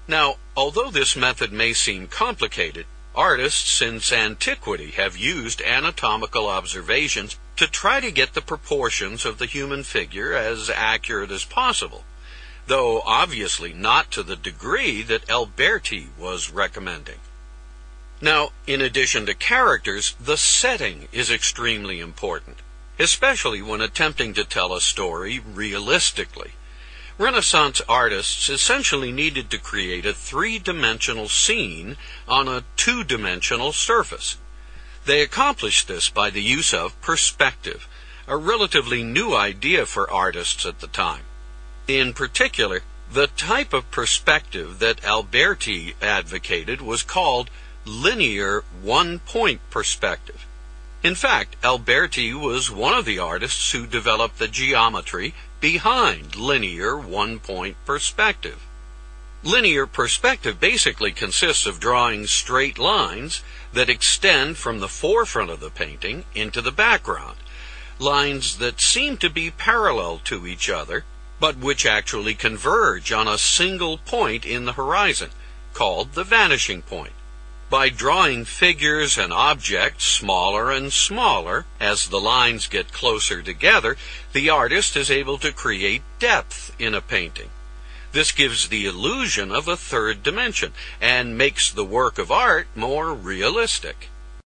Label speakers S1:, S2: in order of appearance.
S1: Now, although this method may seem complicated, artists since antiquity have used anatomical observations to try to get the proportions of the human figure as accurate as possible, though obviously not to the degree that Alberti was recommending. Now, in addition to characters, the setting is extremely important, especially when attempting to tell a story realistically. Renaissance artists essentially needed to create a three-dimensional scene on a two-dimensional surface. They accomplished this by the use of perspective, a relatively new idea for artists at the time. In particular, the type of perspective that Alberti advocated was called linear one-point perspective. In fact, Alberti was one of the artists who developed the geometry behind linear one-point perspective. Linear perspective basically consists of drawing straight lines that extend from the forefront of the painting into the background, lines that seem to be parallel to each other, but which actually converge on a single point in the horizon, called the vanishing point. By drawing figures and objects smaller and smaller as the lines get closer together, the artist is able to create depth in a painting. This gives the illusion of a third dimension and makes the work of art more realistic.